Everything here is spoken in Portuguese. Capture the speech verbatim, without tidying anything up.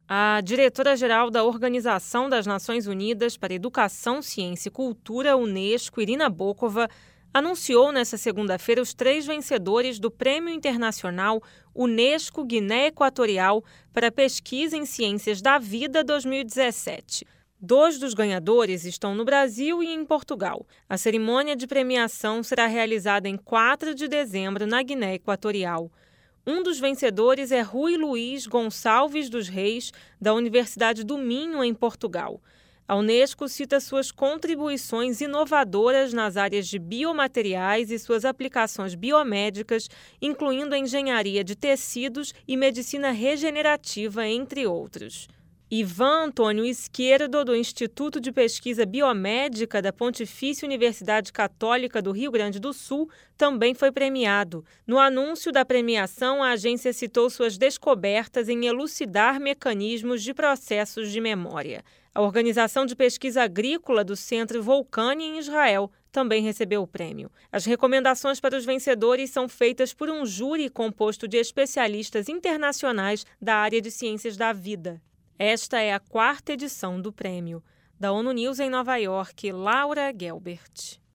A diretora-geral da Organização das Nações Unidas para Educação, Ciência e Cultura, Unesco, Irina Bokova, anunciou nesta segunda-feira os três vencedores do Prêmio Internacional Unesco Guiné Equatorial para Pesquisa em Ciências da Vida dois mil e dezessete. Dois dos ganhadores estão no Brasil e em Portugal. A cerimônia de premiação será realizada em quatro de dezembro na Guiné Equatorial. Um dos vencedores é Rui Luís Gonçalves dos Reis, da Universidade do Minho, em Portugal. A Unesco cita suas contribuições inovadoras nas áreas de biomateriais e suas aplicações biomédicas, incluindo a engenharia de tecidos e medicina regenerativa, entre outros. Ivan Antônio Izquierdo, do Instituto de Pesquisa Biomédica da Pontifícia Universidade Católica do Rio Grande do Sul, também foi premiado. No anúncio da premiação, a agência citou suas descobertas em elucidar mecanismos de processos de memória. A Organização de Pesquisa Agrícola do Centro Volcani, em Israel, também recebeu o prêmio. As recomendações para os vencedores são feitas por um júri composto de especialistas internacionais da área de ciências da vida. Esta é a quarta edição do prêmio. Da ONU News em Nova York, Laura Gelbert.